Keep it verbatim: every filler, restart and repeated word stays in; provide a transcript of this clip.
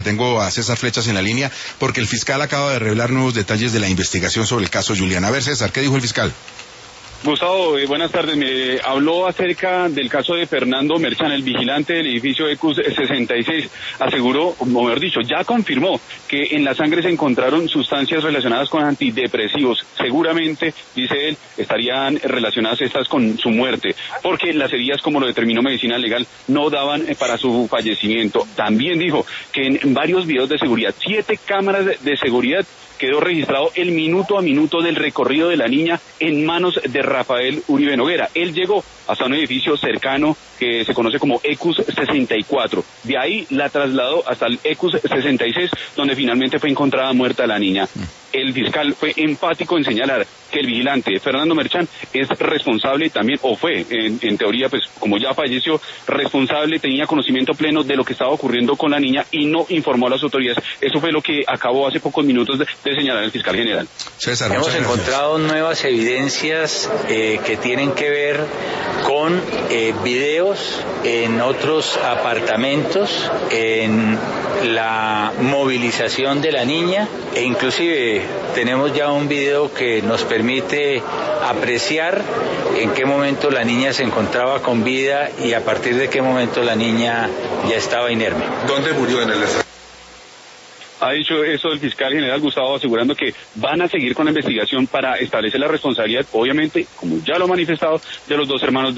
Tengo a César Flechas en la línea porque el fiscal acaba de revelar nuevos detalles de la investigación sobre el caso Julián. A ver, César, ¿qué dijo el fiscal? Gustavo, eh, buenas tardes. Me habló acerca del caso de Fernando Merchán, el vigilante del edificio Ecus sesenta y seis. Aseguró, o mejor dicho, ya confirmó que en la sangre se encontraron sustancias relacionadas con antidepresivos. Seguramente, dice él, estarían relacionadas estas con su muerte, porque las heridas, como lo determinó Medicina Legal, no daban para su fallecimiento. También dijo que en varios videos de seguridad, siete cámaras de seguridad, quedó registrado el minuto a minuto del recorrido de la niña en manos de Rafael Uribe Noguera. Él llegó hasta un edificio cercano que se conoce como Ecus sesenta y cuatro. De ahí la trasladó hasta el Ecus sesenta y seis, donde finalmente fue encontrada muerta la niña. El fiscal fue enfático en señalar que el vigilante Fernando Merchán es responsable también, o fue, en, en teoría, pues como ya falleció, responsable, tenía conocimiento pleno de lo que estaba ocurriendo con la niña y no informó a las autoridades. Eso fue lo que acabó hace pocos minutos de, de señalar el fiscal general. César, hemos encontrado nuevas evidencias eh, que tienen que ver con eh, videos en otros apartamentos, en la movilización de la niña, e inclusive tenemos ya un video que nos permite apreciar en qué momento la niña se encontraba con vida y a partir de qué momento la niña ya estaba inerme. ¿Dónde murió? En el Ha dicho eso el fiscal general Gustavo, asegurando que van a seguir con la investigación para establecer la responsabilidad, obviamente, como ya lo ha manifestado, de los dos hermanos de